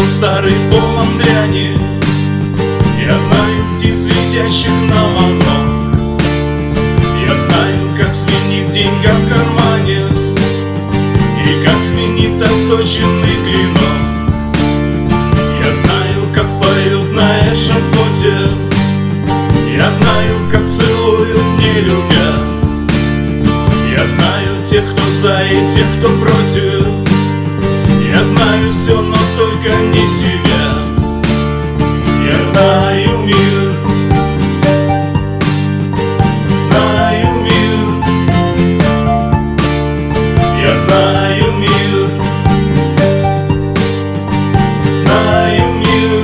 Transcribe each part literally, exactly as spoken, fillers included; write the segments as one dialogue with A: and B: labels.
A: стал старый, полон дряни. Я знаю птиц, летящих на манок. Я знаю, как звенит деньга в кармане и как звенит отточенный клинок. Я знаю, как поют на эшафоте. Я знаю, как целуют, не любя. Я знаю тех, кто за, и тех, кто против. Я знаю все, но только не себя. Я знаю мир, знаю мир. Я знаю мир, знаю мир.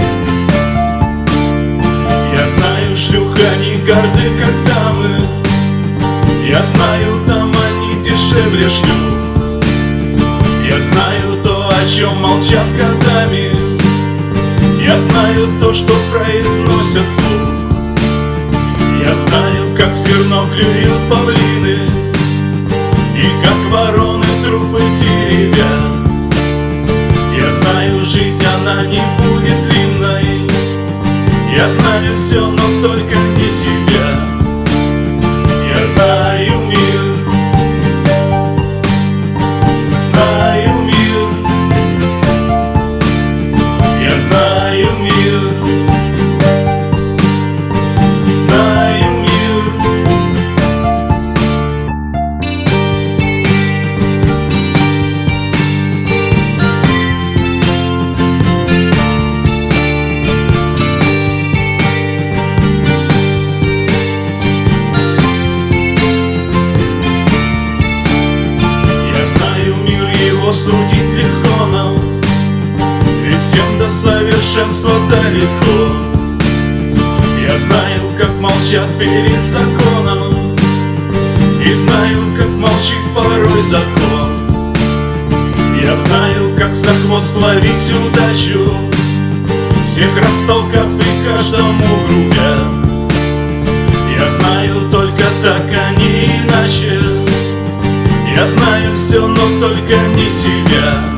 A: Я знаю шлюх, они горды, как дамы. Я знаю, там они дешевле шлюх. Я знаю то, о чем молчат годами. Я знаю то, что произносят вслух. Я знаю, как зерно клюют павлины и как вороны трупы теребят. Я знаю, жизнь, она не будет длинной. Я знаю все, но только не себя. Я знаю мир, знаю мир. Я знаю мир, знаю мир. Я знаю мир, его судить легко нам, ведь всем до совершенства далеко. Я знаю, как молчат перед законом, и знаю, как молчит порой закон. Я знаю, как за хвост ловить удачу, всех растолкав и каждому грубя. Я знаю только так, а не иначе. Я знаю все, но только не себя.